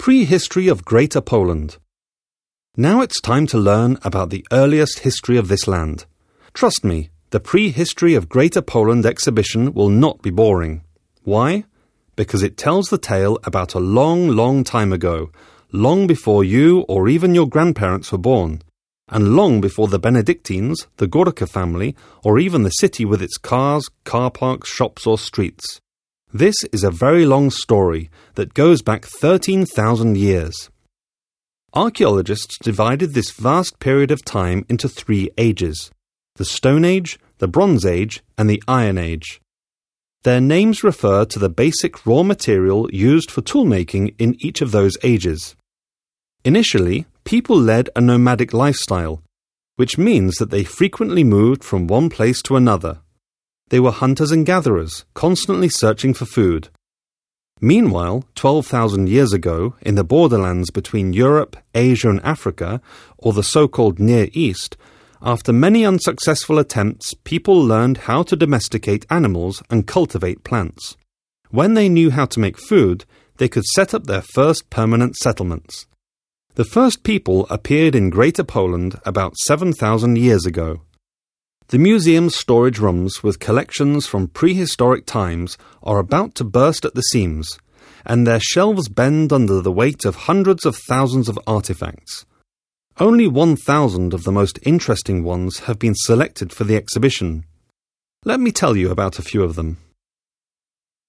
Prehistory of Greater Poland. Now it's time to learn about the earliest history of this land. Trust me, the Prehistory of Greater Poland exhibition will not be boring. Why? Because it tells the tale about a long, long time ago, long before you or even your grandparents were born, and long before the Benedictines, the Górka family, or even the city with its cars, car parks, shops or streets. This is a very long story that goes back 13,000 years. Archaeologists divided this vast period of time into 3 ages: the Stone Age, the Bronze Age, and the Iron Age. Their names refer to the basic raw material used for toolmaking in each of those ages. Initially, people led a nomadic lifestyle, which means that they frequently moved from one place to another. They were hunters and gatherers, constantly searching for food. Meanwhile, 12,000 years ago, in the borderlands between Europe, Asia and Africa, or the so-called Near East, after many unsuccessful attempts, people learned how to domesticate animals and cultivate plants. When they knew how to make food, they could set up their first permanent settlements. The first people appeared in Greater Poland about 7,000 years ago. The museum's storage rooms with collections from prehistoric times are about to burst at the seams, and their shelves bend under the weight of hundreds of thousands of artifacts. Only 1,000 of the most interesting ones have been selected for the exhibition. Let me tell you about a few of them.